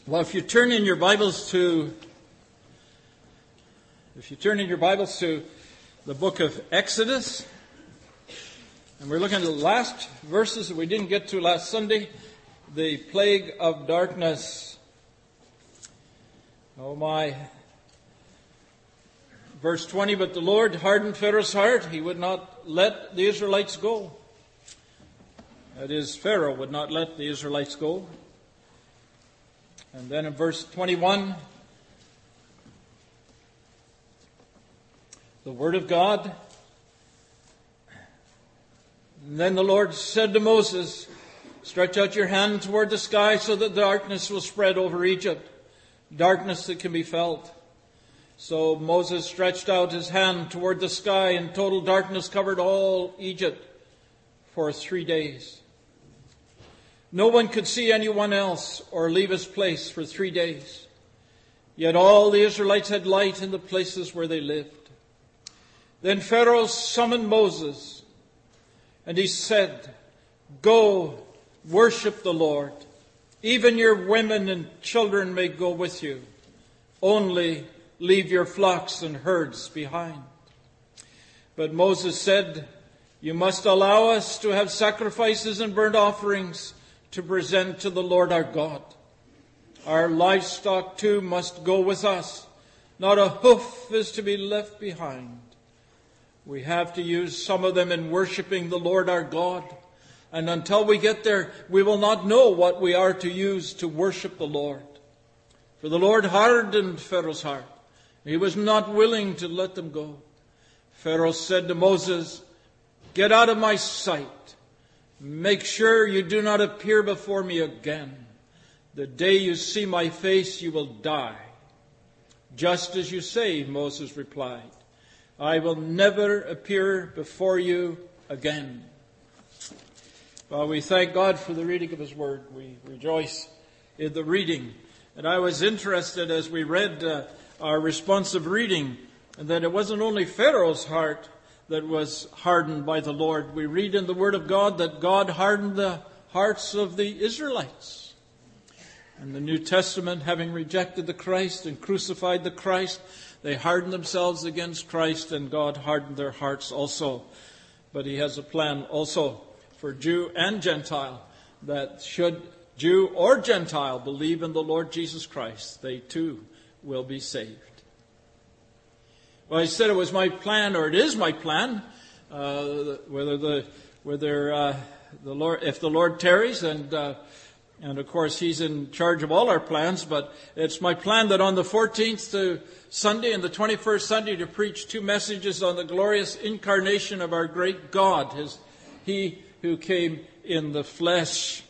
Well, if you turn in your Bibles to the book of Exodus, and we're looking at the last verses that we didn't get to last Sunday, the plague of darkness. Oh my. Verse 20, but the Lord hardened Pharaoh's heart. He would not let the Israelites go. That is, Pharaoh would not let the Israelites go. And then in verse 21, the word of God. And then the Lord said to Moses, stretch out your hand toward the sky so that darkness will spread over Egypt, darkness that can be felt. So Moses stretched out his hand toward the sky, and total darkness covered all Egypt for 3 days. No one could see anyone else or leave his place for 3 days. Yet all the Israelites had light in the places where they lived. Then Pharaoh summoned Moses, and he said, go, worship the Lord. Even your women and children may go with you. Only leave your flocks and herds behind. But Moses said, you must allow us to have sacrifices and burnt offerings to present to the Lord our God. Our livestock too must go with us. Not a hoof is to be left behind. We have to use some of them in worshiping the Lord our God. And until we get there, we will not know what we are to use to worship the Lord. For the Lord hardened Pharaoh's heart. He was not willing to let them go. Pharaoh said to Moses, get out of my sight. Make sure you do not appear before me again. The day you see my face, you will die. Just as you say, Moses replied, I will never appear before you again. Well, we thank God for the reading of His Word. We rejoice in the reading. And I was interested as we read our responsive reading, and that it wasn't only Pharaoh's heart that was hardened by the Lord. We read in the Word of God that God hardened the hearts of the Israelites. In the New Testament, having rejected the Christ and crucified the Christ, they hardened themselves against Christ, and God hardened their hearts also. But He has a plan also for Jew and Gentile, that should Jew or Gentile believe in the Lord Jesus Christ, they too will be saved. Well, I said it was my plan, or it is my plan, if the Lord tarries, and of course He's in charge of all our plans, but it's my plan that on the 14th to Sunday and the 21st Sunday to preach 2 messages on the glorious incarnation of our great God, He who came in the flesh.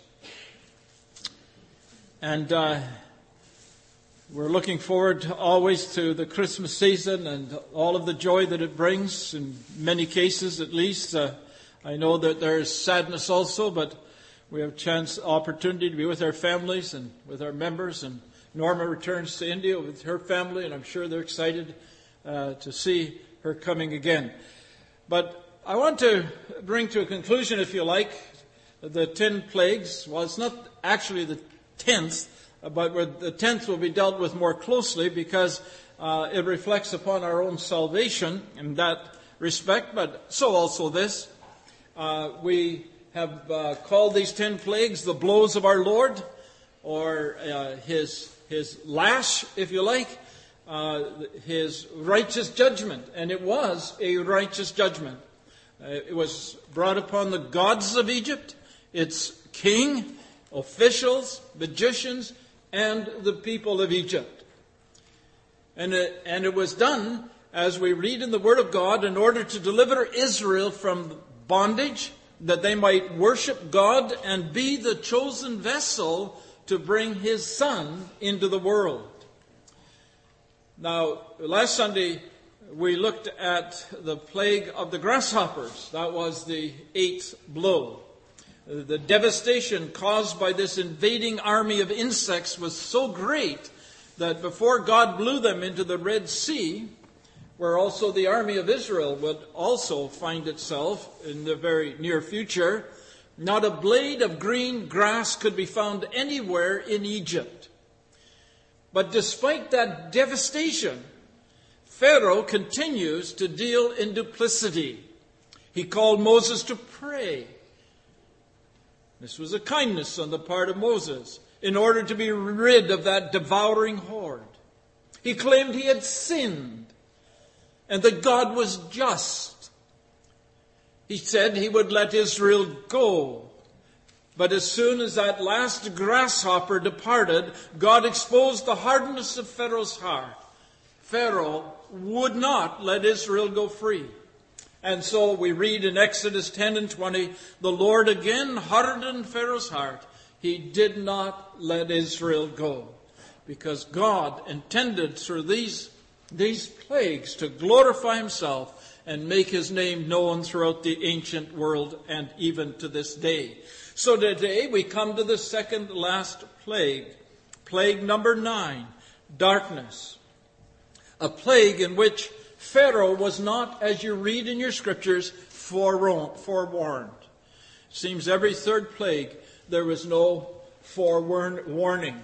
And we're looking forward always to the Christmas season and all of the joy that it brings, in many cases at least. I know that there is sadness also, but we have opportunity to be with our families and with our members. And Norma returns to India with her family, and I'm sure they're excited to see her coming again. But I want to bring to a conclusion, if you like, the 10 plagues. Well, it's not actually the 10th, but the 10th will be dealt with more closely because it reflects upon our own salvation in that respect, but so also this. We have called these 10 plagues the blows of our Lord, or his lash, if you like, His righteous judgment. And it was a righteous judgment. It was brought upon the gods of Egypt, its king, officials, magicians, and the people of Egypt. And it was done, as we read in the Word of God, in order to deliver Israel from bondage, that they might worship God and be the chosen vessel to bring His Son into the world. Now, last Sunday, we looked at the plague of the grasshoppers. That was the 8th blow. The devastation caused by this invading army of insects was so great that before God blew them into the Red Sea, where also the army of Israel would also find itself in the very near future, not a blade of green grass could be found anywhere in Egypt. But despite that devastation, Pharaoh continues to deal in duplicity. He called Moses to pray. This was a kindness on the part of Moses in order to be rid of that devouring horde. He claimed he had sinned and that God was just. He said he would let Israel go. But as soon as that last grasshopper departed, God exposed the hardness of Pharaoh's heart. Pharaoh would not let Israel go free. And so we read in Exodus 10 and 20, the Lord again hardened Pharaoh's heart. He did not let Israel go, because God intended through these plagues to glorify himself and make his name known throughout the ancient world and even to this day. So today we come to the second last plague, plague number 9, darkness. A plague in which Pharaoh was not, as you read in your scriptures, forewarned. It seems every third plague there was no forewarning.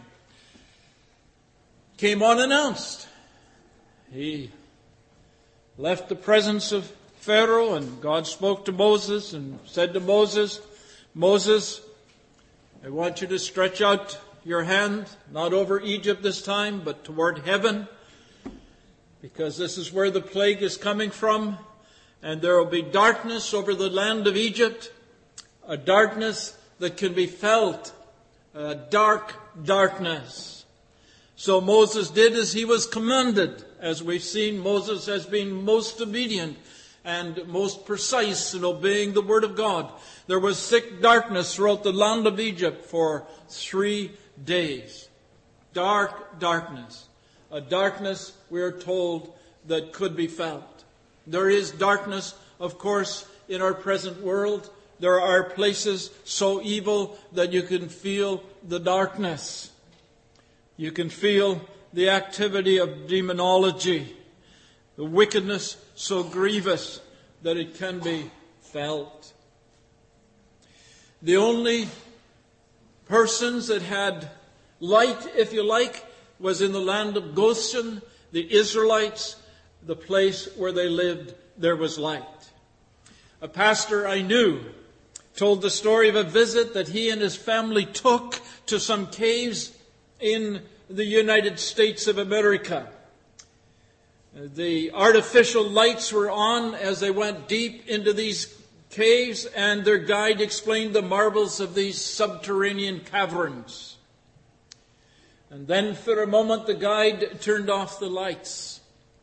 Came unannounced. He left the presence of Pharaoh, and God spoke to Moses and said to Moses, Moses, I want you to stretch out your hand, not over Egypt this time, but toward heaven, because this is where the plague is coming from, and there will be darkness over the land of Egypt, a darkness that can be felt, a dark darkness. So Moses did as he was commanded. As we've seen, Moses has been most obedient and most precise in obeying the word of God. There was thick darkness throughout the land of Egypt for 3 days. Dark darkness. A darkness, we are told, that could be felt. There is darkness, of course, in our present world. There are places so evil that you can feel the darkness. You can feel the activity of demonology, the wickedness so grievous that it can be felt. The only persons that had light, if you like, was in the land of Goshen, the Israelites, the place where they lived, there was light. A pastor I knew told the story of a visit that he and his family took to some caves in the United States of America. The artificial lights were on as they went deep into these caves, and their guide explained the marvels of these subterranean caverns. And then for a moment the guide turned off the lights.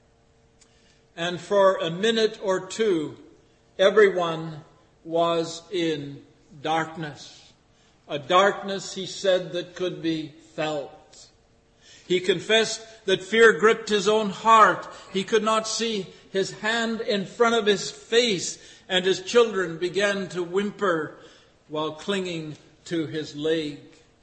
And for a minute or two, everyone was in darkness. A darkness, he said, that could be felt. He confessed that fear gripped his own heart. He could not see his hand in front of his face, and his children began to whimper while clinging to his leg.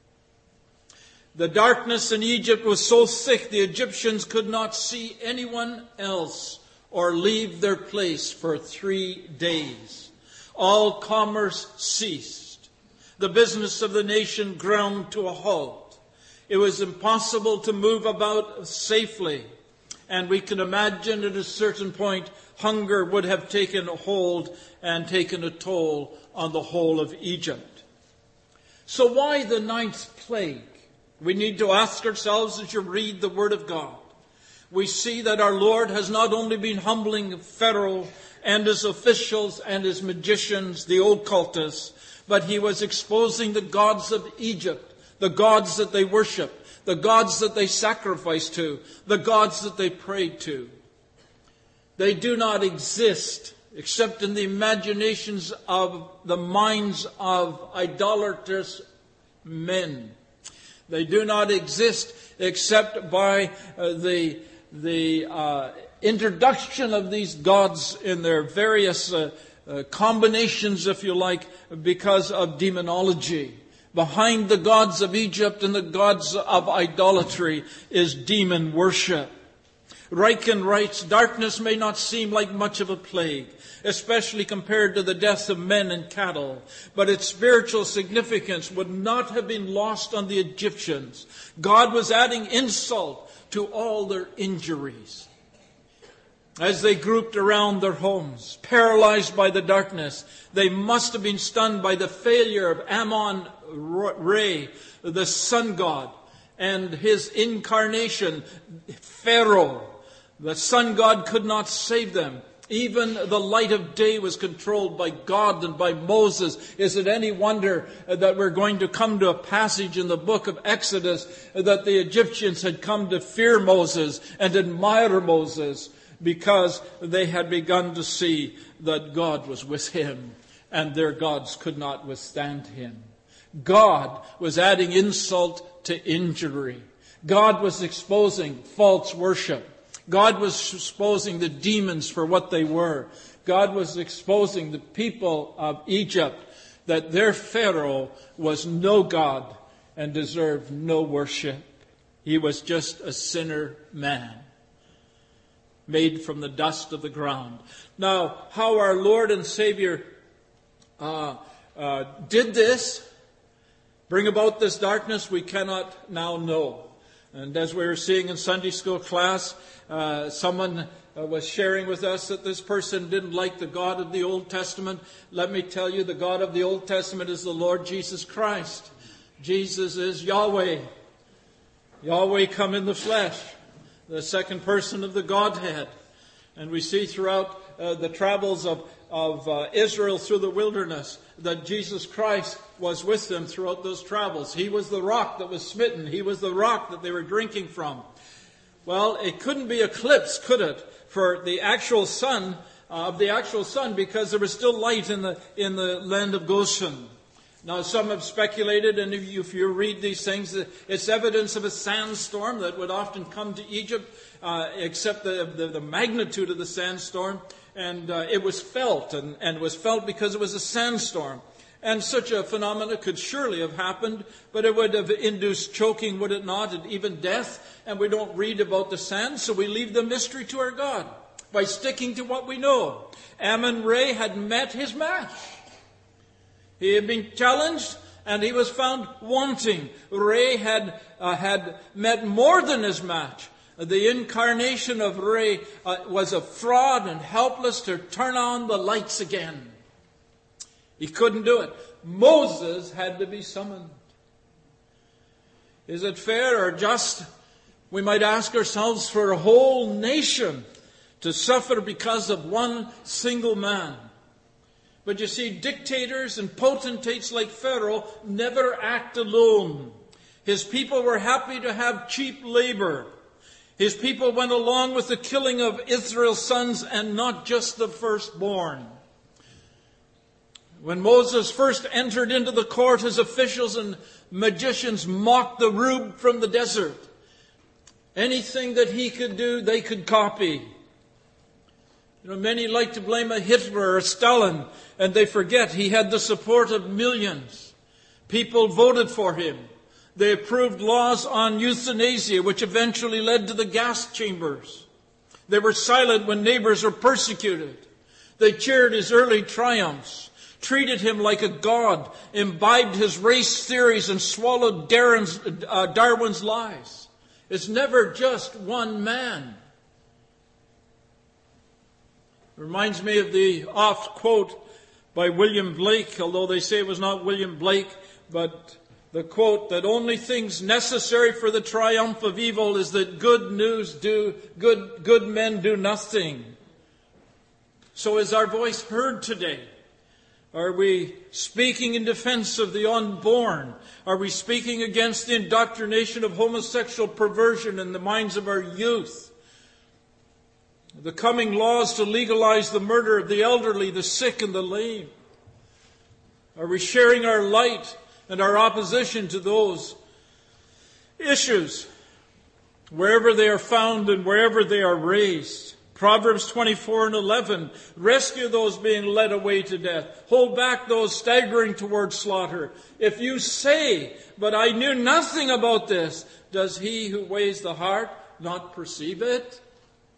The darkness in Egypt was so thick the Egyptians could not see anyone else or leave their place for 3 days. All commerce ceased. The business of the nation ground to a halt. It was impossible to move about safely. And we can imagine at a certain point, hunger would have taken hold and taken a toll on the whole of Egypt. So why the 9th plague? We need to ask ourselves as you read the Word of God. We see that our Lord has not only been humbling Pharaoh and his officials and his magicians, the occultists, but he was exposing the gods of Egypt, the gods that they worshiped, the gods that they sacrificed to, the gods that they prayed to. They do not exist except in the imaginations of the minds of idolatrous men. They do not exist except by the introduction of these gods in their various combinations, if you like, because of demonology. Behind the gods of Egypt and the gods of idolatry is demon worship. Ryken writes, darkness may not seem like much of a plague, especially compared to the deaths of men and cattle, but its spiritual significance would not have been lost on the Egyptians. God was adding insult to all their injuries. As they grouped around their homes, paralyzed by the darkness, they must have been stunned by the failure of Amon-Ra, the sun god, and his incarnation, Pharaoh. The sun god could not save them. Even the light of day was controlled by God and by Moses. Is it any wonder that we're going to come to a passage in the book of Exodus that the Egyptians had come to fear Moses and admire Moses because they had begun to see that God was with him and their gods could not withstand him. God was adding insult to injury. God was exposing false worship. God was exposing the demons for what they were. God was exposing the people of Egypt that their Pharaoh was no God and deserved no worship. He was just a sinner man, made from the dust of the ground. Now, how our Lord and Savior did this, bring about this darkness, we cannot now know. And as we were seeing in Sunday school class, someone was sharing with us that this person didn't like the God of the Old Testament. Let me tell you, the God of the Old Testament is the Lord Jesus Christ. Jesus is Yahweh. Yahweh come in the flesh, the second person of the Godhead. And we see throughout the travels of Israel through the wilderness that Jesus Christ was with them throughout those travels. He was the rock that was smitten. He was the rock that they were drinking from. Well, it couldn't be eclipsed, could it, for the actual sun because there was still light in the land of Goshen. Now, some have speculated, and if you read these things, it's evidence of a sandstorm that would often come to Egypt, except the magnitude of the sandstorm. And it was felt, and was felt because it was a sandstorm. And such a phenomenon could surely have happened, but it would have induced choking, would it not, and even death. And we don't read about the sand, so we leave the mystery to our God by sticking to what we know. Amon-Ra had met his match. He had been challenged, and he was found wanting. Ra had met more than his match. The incarnation of Ra was a fraud and helpless to turn on the lights again. He couldn't do it. Moses had to be summoned. Is it fair or just, we might ask ourselves, for a whole nation to suffer because of one single man? But you see, dictators and potentates like Pharaoh never act alone. His people were happy to have cheap labor. His people went along with the killing of Israel's sons and not just the firstborn. When Moses first entered into the court, his officials and magicians mocked the rube from the desert. Anything that he could do, they could copy. Many like to blame a Hitler or Stalin, and they forget he had the support of millions. People voted for him. They approved laws on euthanasia, which eventually led to the gas chambers. They were silent when neighbors were persecuted. They cheered his early triumphs, treated him like a god, imbibed his race theories, and swallowed Darwin's lies. It's never just one man. It reminds me of the oft quote by William Blake, although they say it was not William Blake, but the quote that only things necessary for the triumph of evil is that good men do nothing. So is our voice heard today? Are we speaking in defense of the unborn? Are we speaking against the indoctrination of homosexual perversion in the minds of our youth? The coming laws to legalize the murder of the elderly, the sick, and the lame. Are we sharing our light and our opposition to those issues wherever they are found and wherever they are raised? Proverbs 24:11, rescue those being led away to death. Hold back those staggering toward slaughter. If you say, but I knew nothing about this, does he who weighs the heart not perceive it?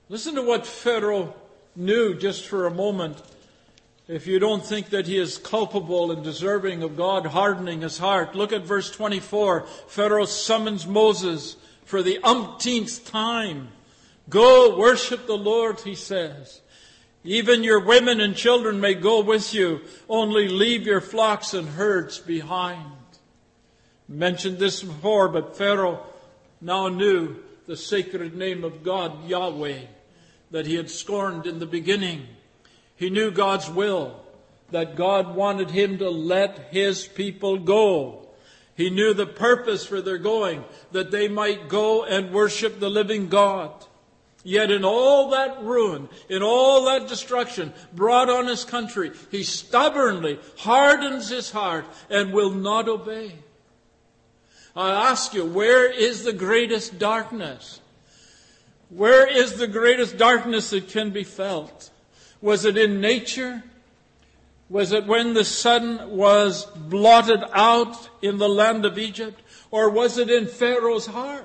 Listen to what Pharaoh knew just for a moment. If you don't think that he is culpable and deserving of God hardening his heart, look at verse 24. Pharaoh summons Moses for the umpteenth time. Go worship the Lord, he says. Even your women and children may go with you. Only leave your flocks and herds behind. Mentioned this before, but Pharaoh now knew the sacred name of God, Yahweh, that he had scorned in the beginning. He knew God's will, that God wanted him to let his people go. He knew the purpose for their going, that they might go and worship the living God. Yet in all that ruin, in all that destruction brought on his country, he stubbornly hardens his heart and will not obey. I ask you, where is the greatest darkness? Where is the greatest darkness that can be felt? Was it in nature? Was it when the sun was blotted out in the land of Egypt? Or was it in Pharaoh's heart?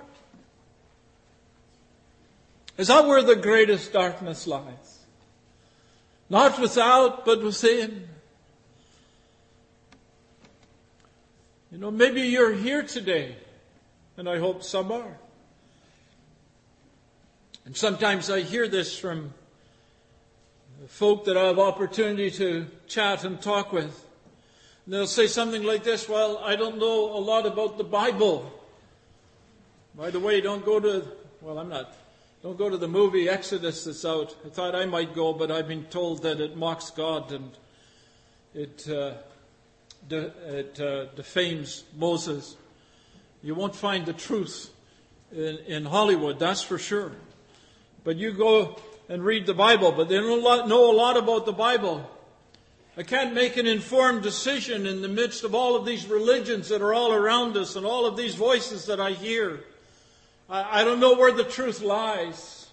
Is that where the greatest darkness lies? Not without, but within. You know, maybe you're here today, and I hope some are. And sometimes I hear this from folk that I have opportunity to chat and talk with. And they'll say something like this, well, I don't know a lot about the Bible. By the way, don't go to the movie Exodus that's out. I thought I might go, but I've been told that it mocks God and it defames Moses. You won't find the truth in Hollywood, that's for sure. But you go and read the Bible, but they don't know a lot about the Bible. I can't make an informed decision in the midst of all of these religions that are all around us and all of these voices that I hear. I don't know where the truth lies.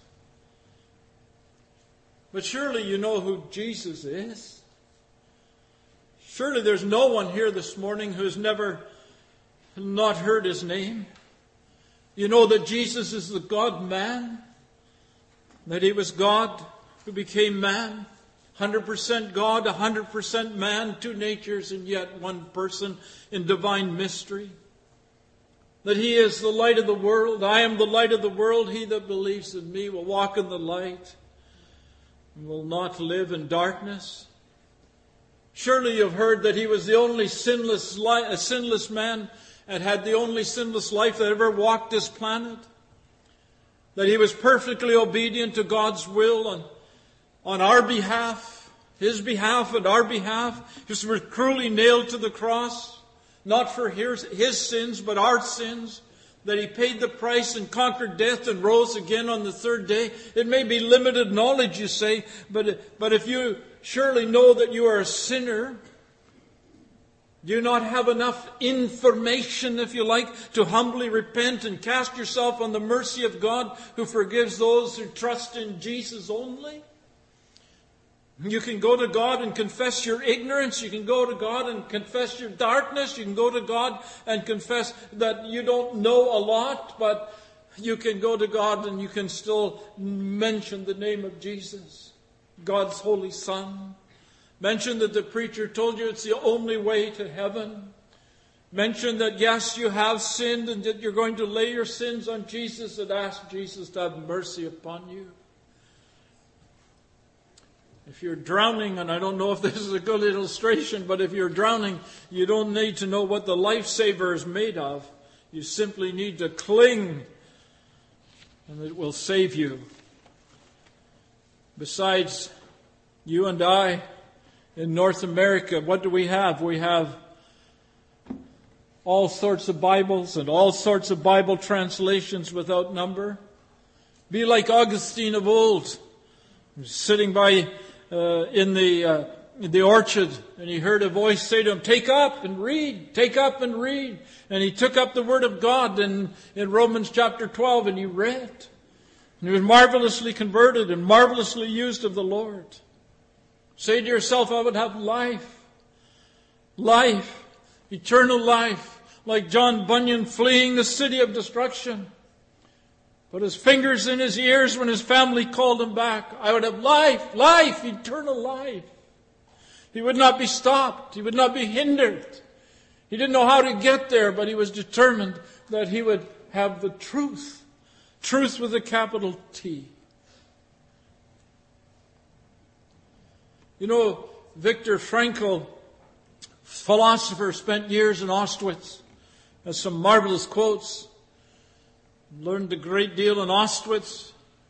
But surely you know who Jesus is. Surely there's no one here this morning who's never not heard his name. You know that Jesus is the God-man, that he was God who became man, 100% God, 100% man, two natures and yet one person in divine mystery. That he is the light of the world. I am the light of the world. He that believes in me will walk in the light and will not live in darkness. Surely you've heard that he was the only sinless man and had the only sinless life that ever walked this planet. That he was perfectly obedient to God's will on our behalf, his behalf and our behalf. He was cruelly nailed to the cross, not for his sins, but our sins. That he paid the price and conquered death and rose again on the third day. It may be limited knowledge, you say, but if you surely know that you are a sinner, do you not have enough information, if you like, to humbly repent and cast yourself on the mercy of God who forgives those who trust in Jesus only? You can go to God and confess your ignorance. You can go to God and confess your darkness. You can go to God and confess that you don't know a lot, but you can go to God and you can still mention the name of Jesus, God's Holy Son. Mention that the preacher told you it's the only way to heaven. Mention that, yes, you have sinned and that you're going to lay your sins on Jesus and ask Jesus to have mercy upon you. If you're drowning, and I don't know if this is a good illustration, but if you're drowning, you don't need to know what the lifesaver is made of. You simply need to cling, and it will save you. Besides, you and I, in North America, what do we have? We have all sorts of Bibles and all sorts of Bible translations without number. Be like Augustine of old, sitting by in the orchard, and he heard a voice say to him, "Take up and read, take up and read." And he took up the Word of God in Romans chapter 12, and he read. And he was marvelously converted and marvelously used of the Lord. Say to yourself, I would have life, eternal life, like John Bunyan fleeing the city of destruction. Put his fingers in his ears when his family called him back. I would have life, life, eternal life. He would not be stopped. He would not be hindered. He didn't know how to get there, but he was determined that he would have the truth. Truth with a capital T. You know, Viktor Frankl, philosopher, spent years in Auschwitz. Has some marvelous quotes. Learned a great deal in Auschwitz.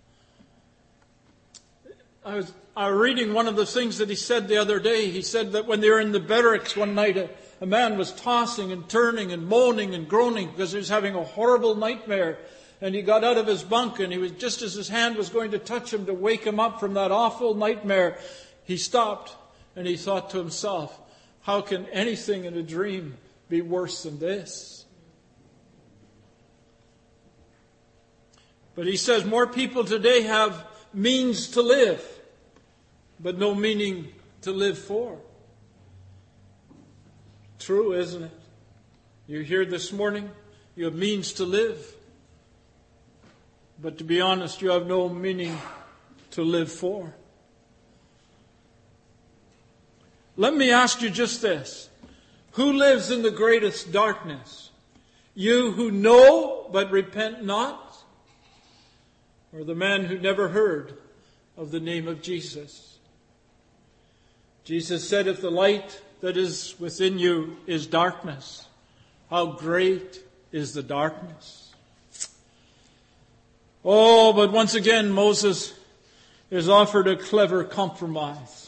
I was reading one of the things that he said the other day. He said that when they were in the barracks one night, a man was tossing and turning and moaning and groaning because he was having a horrible nightmare. And he got out of his bunk, and he was just as his hand was going to touch him to wake him up from that awful nightmare, he stopped and he thought to himself, how can anything in a dream be worse than this? But he says more people today have means to live, but no meaning to live for. True, isn't it? You're here this morning, you have means to live, but to be honest, you have no meaning to live for. Let me ask you just this. Who lives in the greatest darkness? You who know but repent not? Or the man who never heard of the name of Jesus? Jesus said, if the light that is within you is darkness, how great is the darkness? Oh, but once again, Moses is offered a clever compromise.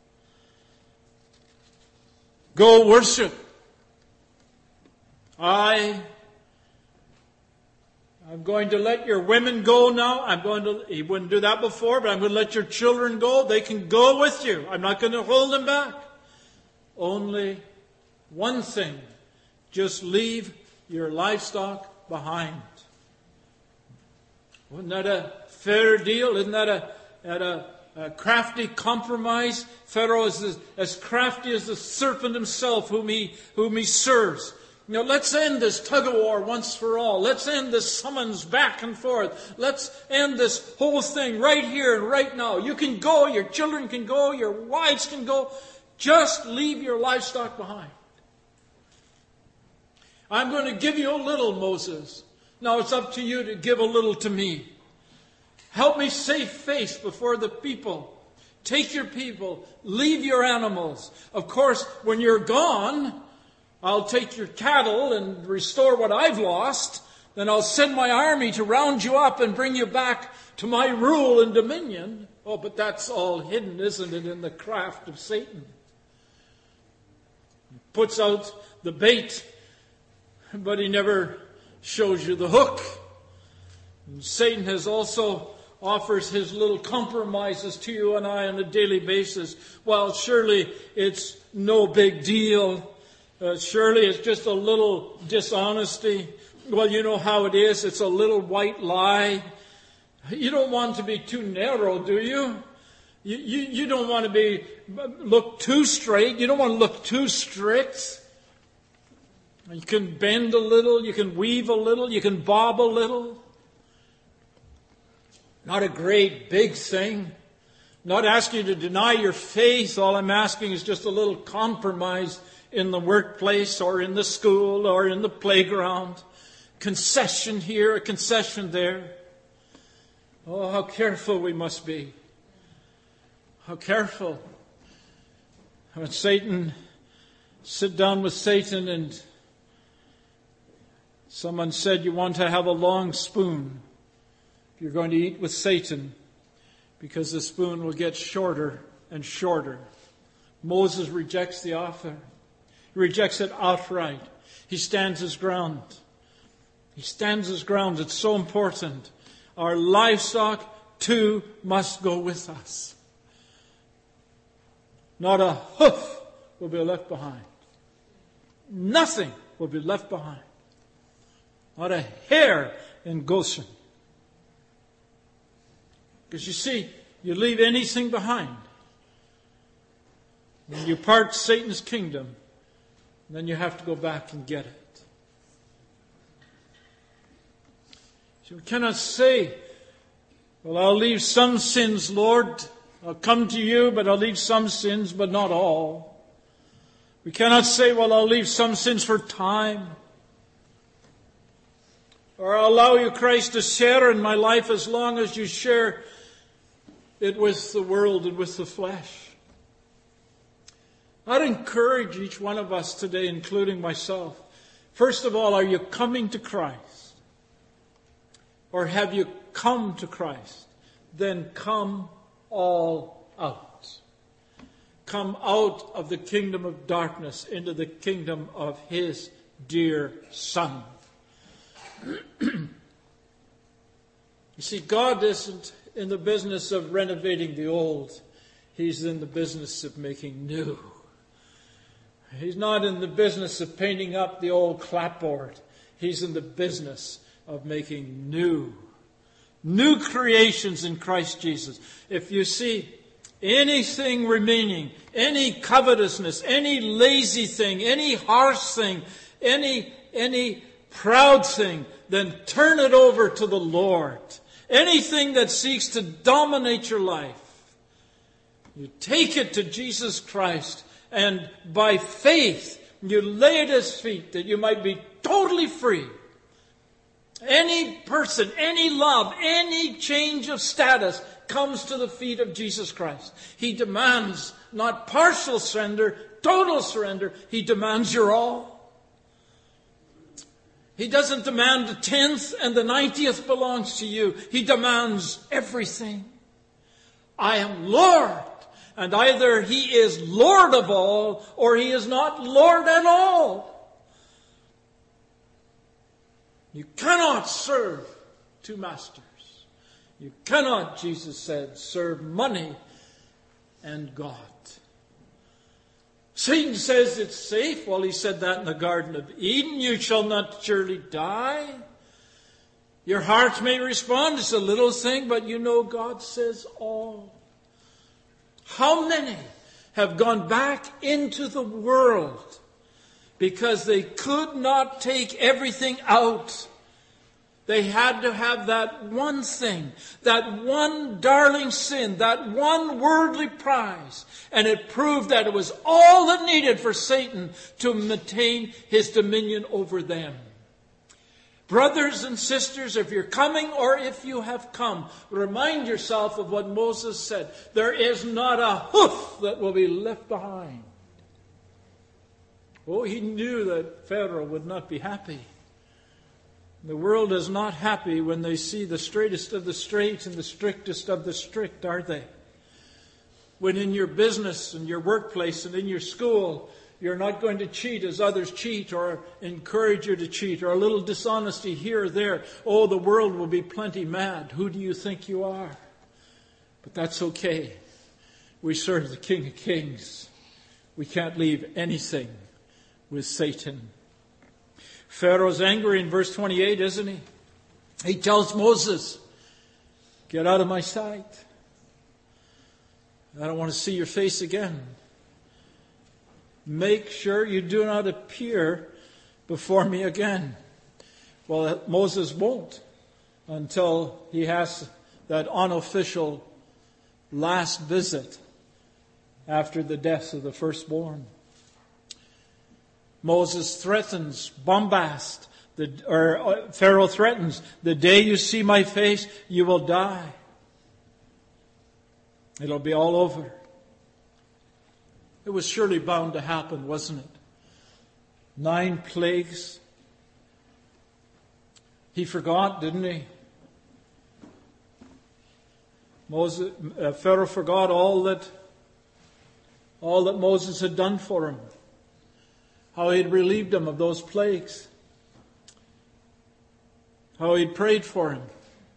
Go worship. I'm going to let your women go now. He wouldn't do that before, but I'm going to let your children go. They can go with you. I'm not going to hold them back. Only one thing. Just leave your livestock behind. Wasn't that a fair deal? Isn't that a crafty compromise? Pharaoh is as crafty as the serpent himself whom he serves. You know, let's end this tug-of-war once for all. Let's end this summons back and forth. Let's end this whole thing right here and right now. You can go, your children can go, your wives can go. Just leave your livestock behind. I'm going to give you a little, Moses. Now it's up to you to give a little to me. Help me save face before the people. Take your people. Leave your animals. Of course, when you're gone, I'll take your cattle and restore what I've lost. Then I'll send my army to round you up and bring you back to my rule and dominion. Oh, but that's all hidden, isn't it, in the craft of Satan? He puts out the bait, but he never shows you the hook. And Satan has also offers his little compromises to you and I on a daily basis. Well, surely it's no big deal. Surely it's just a little dishonesty. Well, you know how it is. It's a little white lie. You don't want to be too narrow, do you? You don't want to look too straight. You don't want to look too strict. You can bend a little. You can weave a little. You can bob a little. Not a great big thing. Not asking you to deny your faith. All I'm asking is just a little compromise in the workplace or in the school or in the playground. Concession here, a concession there. Oh, how careful we must be. How careful. When Satan, sit down with Satan and someone said you want to have a long spoon if you're going to eat with Satan, because the spoon will get shorter and shorter. Moses rejects the offer. He rejects it outright. He stands his ground. He stands his ground. It's so important. Our livestock, too, must go with us. Not a hoof will be left behind. Nothing will be left behind. Not a hair in Goshen. Because you see, you leave anything behind. When you part Satan's kingdom, then you have to go back and get it. So we cannot say, well, I'll leave some sins, Lord. I'll come to you, but I'll leave some sins, but not all. We cannot say, well, I'll leave some sins for time. Or I'll allow you, Christ, to share in my life as long as you share it with the world and with the flesh. I'd encourage each one of us today, including myself. First of all, are you coming to Christ? Or have you come to Christ? Then come all out. Come out of the kingdom of darkness into the kingdom of His dear Son. You see, God isn't in the business of renovating the old. He's in the business of making new. He's not in the business of painting up the old clapboard. He's in the business of making new. New creations in Christ Jesus. If you see anything remaining, any covetousness, any lazy thing, any harsh thing, any proud thing, then turn it over to the Lord. Anything that seeks to dominate your life, you take it to Jesus Christ, and by faith you lay at His feet that you might be totally free. Any person, any love, any change of status comes to the feet of Jesus Christ. He demands not partial surrender, total surrender. He demands your all. He doesn't demand the 10th and the 90th belongs to you. He demands everything. I am Lord. And either He is Lord of all or He is not Lord at all. You cannot serve two masters. You cannot, Jesus said, serve money and God. Satan says it's safe. Well, he said that in the Garden of Eden. You shall not surely die. Your heart may respond. It's a little thing, but you know God says all. How many have gone back into the world because they could not take everything out? They had to have that one thing, that one darling sin, that one worldly prize. And it proved that it was all that needed for Satan to maintain his dominion over them. Brothers and sisters, if you're coming or if you have come, remind yourself of what Moses said. There is not a hoof that will be left behind. Oh, he knew that Pharaoh would not be happy. The world is not happy when they see the straightest of the straight and the strictest of the strict, are they? When in your business and your workplace and in your school, you're not going to cheat as others cheat or encourage you to cheat or a little dishonesty here or there. Oh, the world will be plenty mad. Who do you think you are? But that's okay. We serve the King of Kings. We can't leave anything with Satan. Pharaoh's angry in verse 28, isn't he? He tells Moses, get out of my sight. I don't want to see your face again. Make sure you do not appear before me again. Well, Moses won't until he has that unofficial last visit after the death of the firstborn. Moses threatens, bombast, Pharaoh threatens, the day you see my face, you will die. It'll be all over. It was surely bound to happen, wasn't it? 9 plagues. He forgot, didn't he? Pharaoh forgot all that Moses had done for him. How he had relieved him of those plagues. How he had prayed for him.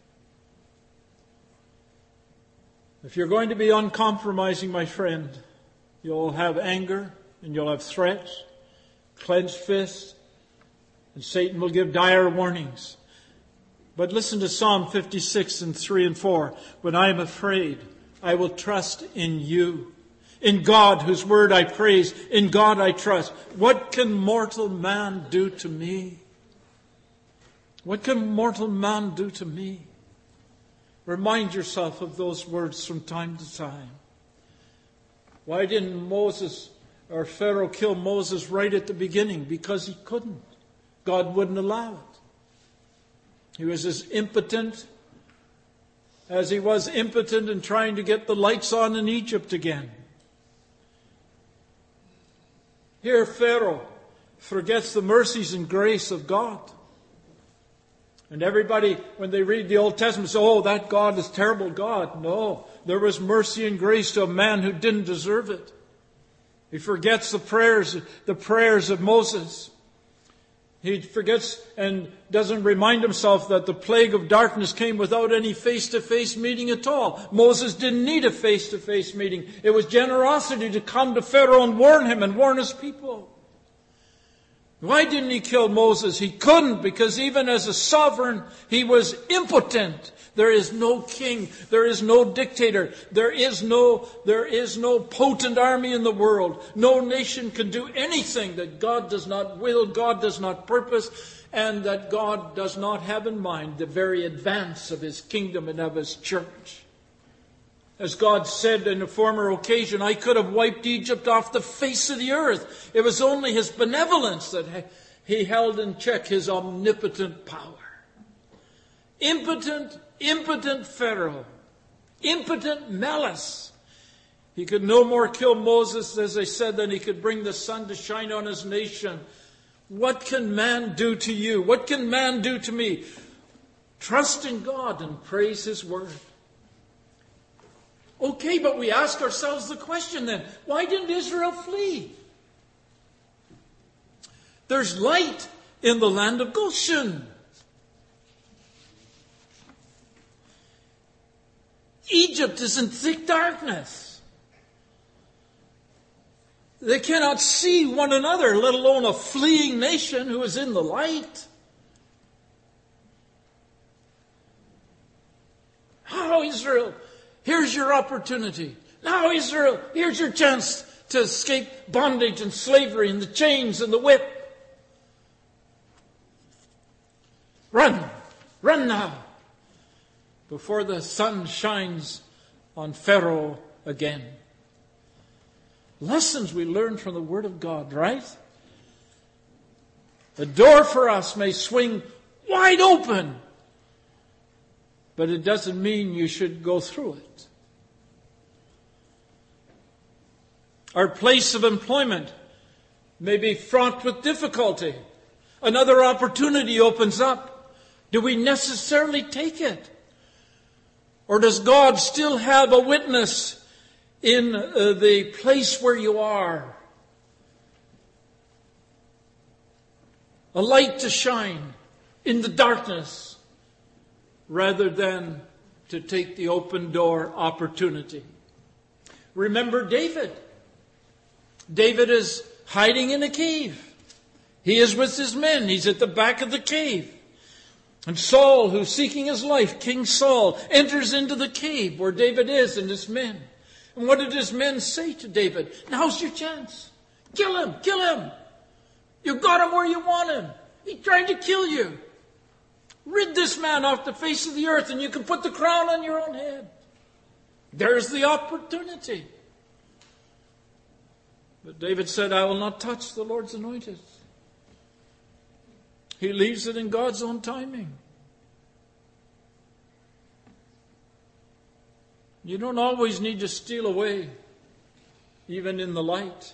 If you're going to be uncompromising, my friend, you'll have anger and you'll have threats, clenched fists, and Satan will give dire warnings. But listen to Psalm 56 and 3 and 4. When I am afraid, I will trust in you. In God, whose word I praise, in God I trust. What can mortal man do to me? What can mortal man do to me? Remind yourself of those words from time to time. Why didn't Moses or Pharaoh kill Moses right at the beginning? Because he couldn't. God wouldn't allow it. He was as impotent as he was impotent in trying to get the lights on in Egypt again. Here Pharaoh forgets the mercies and grace of God. And everybody, when they read the Old Testament, says, oh, that God is a terrible God. No, there was mercy and grace to a man who didn't deserve it. He forgets the prayers of Moses. He forgets and doesn't remind himself that the plague of darkness came without any face-to-face meeting at all. Moses didn't need a face-to-face meeting. It was generosity to come to Pharaoh and warn him and warn his people. Why didn't he kill Moses? He couldn't, because even as a sovereign, he was impotent. There is no king. There is no dictator. There is no potent army in the world. No nation can do anything that God does not will, God does not purpose, and that God does not have in mind the very advance of his kingdom and of his church. As God said in a former occasion, I could have wiped Egypt off the face of the earth. It was only his benevolence that he held in check, his omnipotent power. Impotent Pharaoh. Impotent malice. He could no more kill Moses, as I said, than he could bring the sun to shine on his nation. What can man do to you? What can man do to me? Trust in God and praise his word. Okay, but we ask ourselves the question then, why didn't Israel flee? There's light in the land of Goshen. Egypt is in thick darkness. They cannot see one another, let alone a fleeing nation who is in the light. How, Israel? Here's your opportunity. Now, Israel, here's your chance to escape bondage and slavery and the chains and the whip. Run. Run now. Before the sun shines on Pharaoh again. Lessons we learn from the Word of God, right? The door for us may swing wide open, but it doesn't mean you should go through it. Our place of employment may be fraught with difficulty. Another opportunity opens up. Do we necessarily take it? Or does God still have a witness in the place where you are? A light to shine in the darkness rather than to take the open door opportunity. Remember David. David is hiding in a cave. He is with his men. He's at the back of the cave. And Saul, who's seeking his life, King Saul, enters into the cave where David is and his men. And what did his men say to David? Now's your chance. Kill him, kill him. You got him where you want him. He's trying to kill you. Rid this man off the face of the earth and you can put the crown on your own head. There's the opportunity. But David said, I will not touch the Lord's anointed. He leaves it in God's own timing. You don't always need to steal away, even in the light.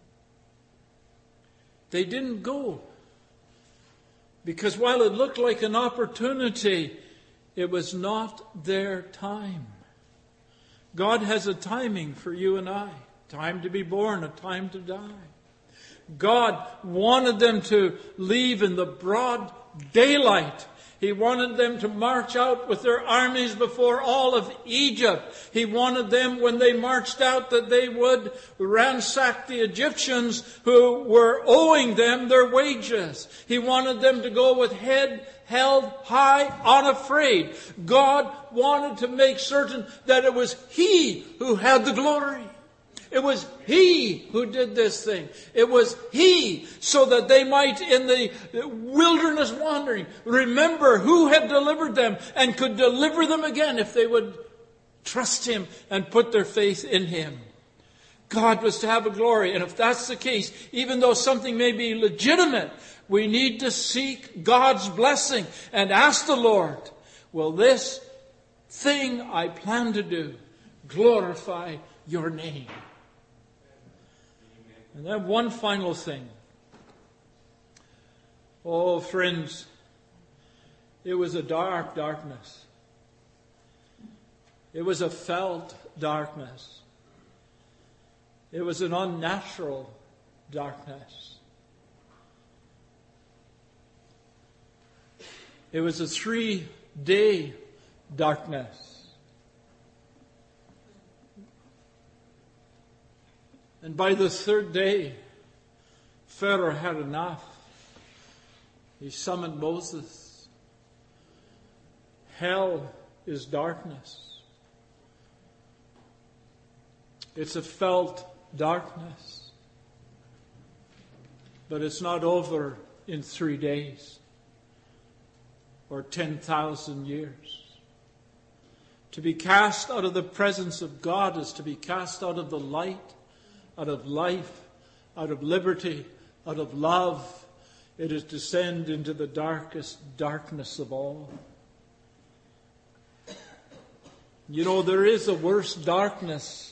They didn't go. Because while it looked like an opportunity, it was not their time. God has a timing for you and I. Time to be born, a time to die. God wanted them to leave in the broad daylight. He wanted them to march out with their armies before all of Egypt. He wanted them, when they marched out, that they would ransack the Egyptians who were owing them their wages. He wanted them to go with head held high, unafraid. God wanted to make certain that it was He who had the glory. It was He who did this thing. It was He, so that they might, in the wilderness wandering, remember who had delivered them and could deliver them again if they would trust Him and put their faith in Him. God was to have a glory. And if that's the case, even though something may be legitimate, we need to seek God's blessing and ask the Lord, will this thing I plan to do glorify your name? And then one final thing. Oh, friends, it was a darkness. It was a felt darkness. It was an unnatural darkness. It was a 3-day darkness. And by the 3rd day, Pharaoh had enough. He summoned Moses. Hell is darkness. It's a felt darkness. But it's not over in 3 days or 10,000 years. To be cast out of the presence of God is to be cast out of the light, out of life, out of liberty, out of love. It is to descend into the darkest darkness of all. You know, there is a worse darkness,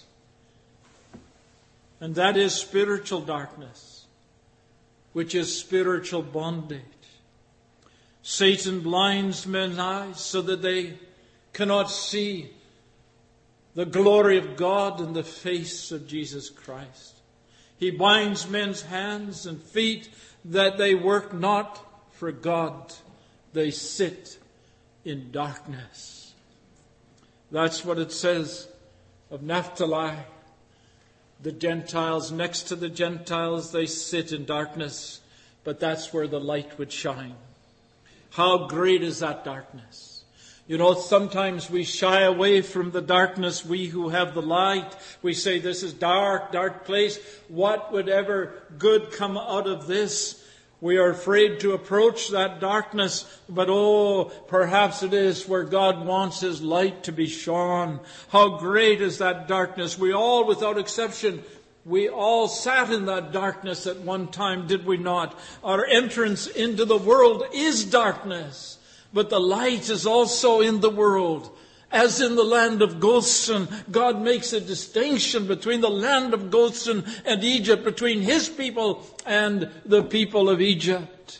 and that is spiritual darkness, which is spiritual bondage. Satan blinds men's eyes so that they cannot see the glory of God in the face of Jesus Christ. He binds men's hands and feet that they work not for God. They sit in darkness. That's what it says of Naphtali. The Gentiles, next to the Gentiles, they sit in darkness, but that's where the light would shine. How great is that darkness? You know, sometimes we shy away from the darkness, we who have the light. We say, this is dark, dark place. What would ever good come out of this? We are afraid to approach that darkness, but perhaps it is where God wants His light to be shone. How great is that darkness? We all, without exception, we all sat in that darkness at one time, did we not? Our entrance into the world is darkness, but the light is also in the world. As in the land of Goshen, God makes a distinction between the land of Goshen and Egypt, between His people and the people of Egypt.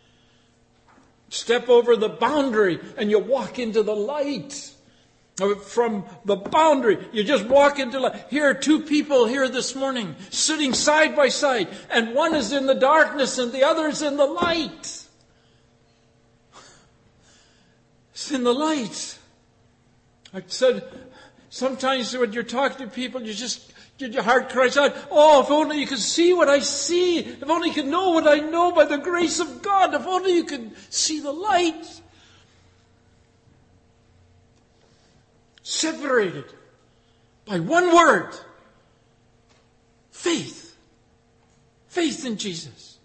Step over the boundary and you walk into the light. From the boundary, you just walk into light. Here are 2 people here this morning, sitting side by side, and one is in the darkness and the other is in the light. It's in the light. I said, sometimes when you're talking to people, your heart cries out, oh, if only you could see what I see. If only you could know what I know by the grace of God. If only you could see the light. Separated by one word. Faith. Faith in Jesus.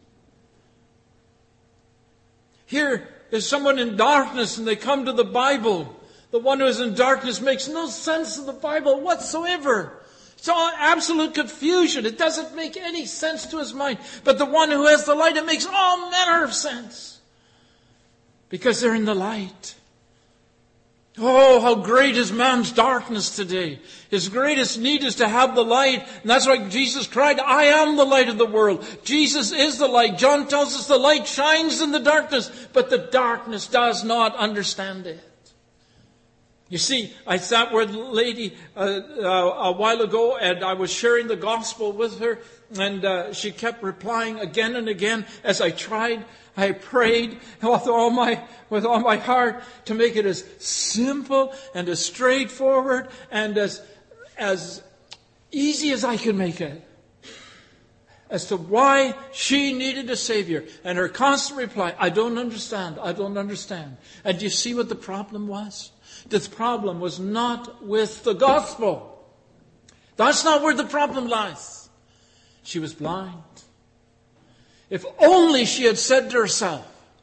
Here is someone in darkness and they come to the Bible. The one who is in darkness makes no sense of the Bible whatsoever. It's all absolute confusion. It doesn't make any sense to his mind. But the one who has the light, it makes all manner of sense. Because they're in the light. Oh, how great is man's darkness today. His greatest need is to have the light. And that's why Jesus cried, I am the light of the world. Jesus is the light. John tells us the light shines in the darkness, but the darkness does not understand it. You see, I sat with a lady a while ago and I was sharing the gospel with her, and she kept replying again and again as I tried. I prayed with all my heart to make it as simple and as straightforward and as easy as I could make it as to why she needed a Savior. And her constant reply, I don't understand. I don't understand. And do you see what the problem was? The problem was not with the gospel. That's not where the problem lies. She was blind. If only she had said to herself,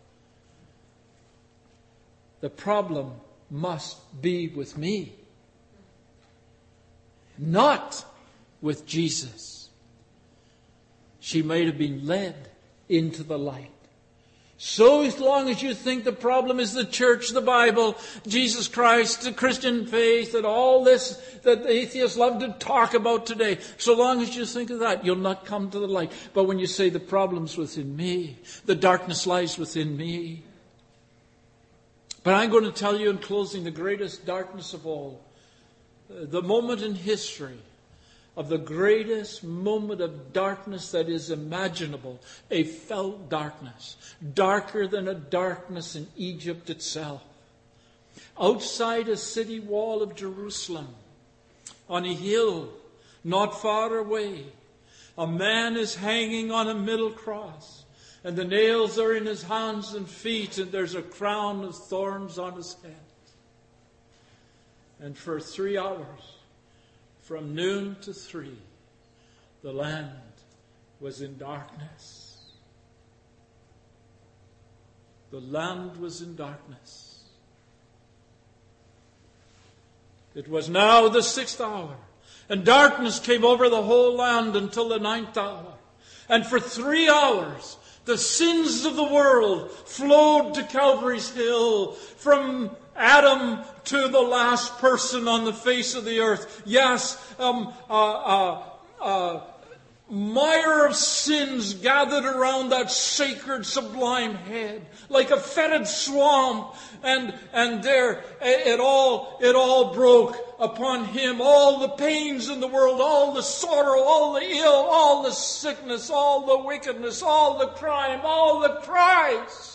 the problem must be with me, not with Jesus, she might have been led into the light. So as long as you think the problem is the church, the Bible, Jesus Christ, the Christian faith, and all this that the atheists love to talk about today, so long as you think of that, you'll not come to the light. But when you say the problem's within me, the darkness lies within me. But I'm going to tell you in closing the greatest darkness of all, the moment in history of the greatest moment of darkness that is imaginable, a felt darkness, darker than a darkness in Egypt itself. Outside a city wall of Jerusalem, on a hill not far away, a man is hanging on a middle cross, and the nails are in his hands and feet, and there's a crown of thorns on his head. And for 3 hours, from noon to 3, the land was in darkness. The land was in darkness. It was now the 6th hour, and darkness came over the whole land until the 9th hour. And for 3 hours, the sins of the world flowed to Calvary's Hill, from Adam to the last person on the face of the earth. Yes, mire of sins gathered around that sacred, sublime head, like a fetid swamp. And there it all broke upon him. All the pains in the world, all the sorrow, all the ill, all the sickness, all the wickedness, all the crime, all the cries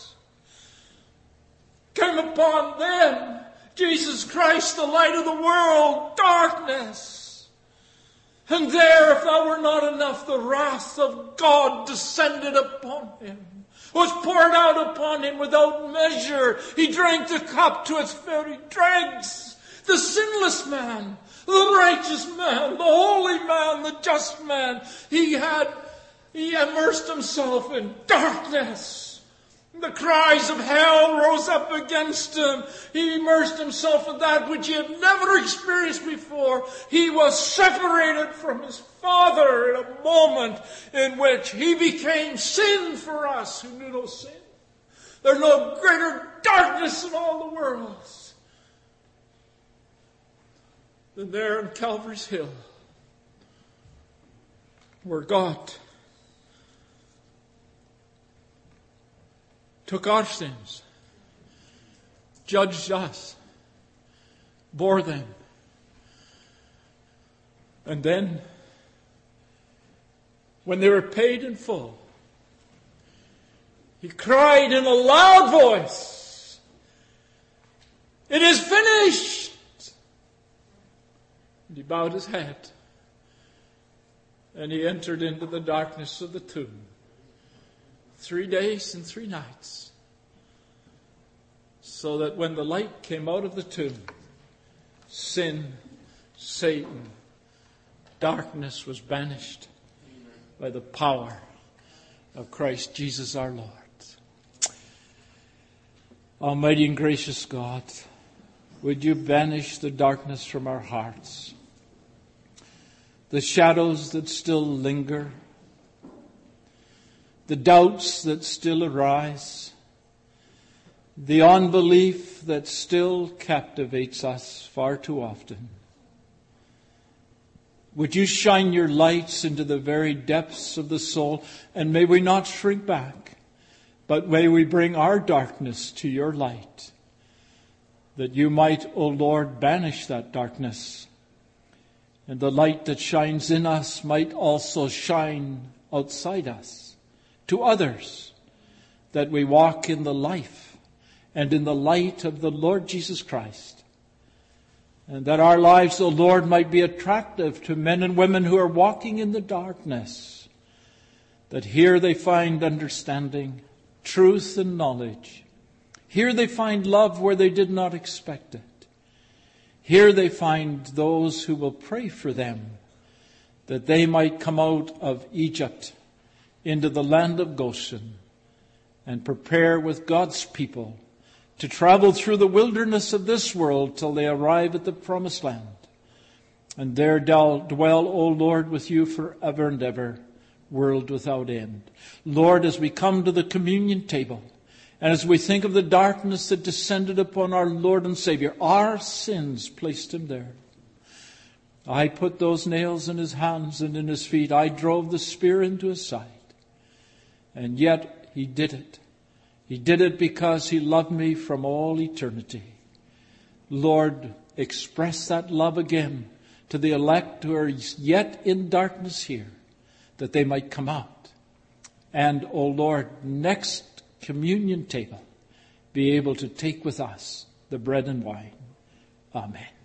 came upon them. Jesus Christ, the light of the world, darkness. And there, if that were not enough, the wrath of God descended upon him, was poured out upon him without measure. He drank the cup to its very dregs. The sinless man, the righteous man, the holy man, the just man, he immersed himself in darkness. The cries of hell rose up against him. He immersed himself in that which he had never experienced before. He was separated from his Father in a moment in which he became sin for us who knew no sin. There's no greater darkness in all the world than there on Calvary's Hill, where God took our sins, judged us, bore them, and then, when they were paid in full, he cried in a loud voice, "It is finished!" And he bowed his head, and he entered into the darkness of the tomb. 3 days and 3 nights. So that when the light came out of the tomb, sin, Satan, darkness was banished by the power of Christ Jesus our Lord. Almighty and gracious God, would you banish the darkness from our hearts, the shadows that still linger, the doubts that still arise, the unbelief that still captivates us far too often. Would you shine your lights into the very depths of the soul, and may we not shrink back, but may we bring our darkness to your light, that you might, O Lord, banish that darkness, and the light that shines in us might also shine outside us, to others, that we walk in the life and in the light of the Lord Jesus Christ. And that our lives, O Lord, might be attractive to men and women who are walking in the darkness. That here they find understanding, truth and knowledge. Here they find love where they did not expect it. Here they find those who will pray for them that they might come out of Egypt into the land of Goshen and prepare with God's people to travel through the wilderness of this world till they arrive at the promised land. And there dwell, O Lord, with you forever and ever, world without end. Lord, as we come to the communion table, and as we think of the darkness that descended upon our Lord and Savior, our sins placed him there. I put those nails in his hands and in his feet. I drove the spear into his side. And yet he did it. He did it because he loved me from all eternity. Lord, express that love again to the elect who are yet in darkness here, that they might come out. And, O Lord, next communion table, be able to take with us the bread and wine. Amen.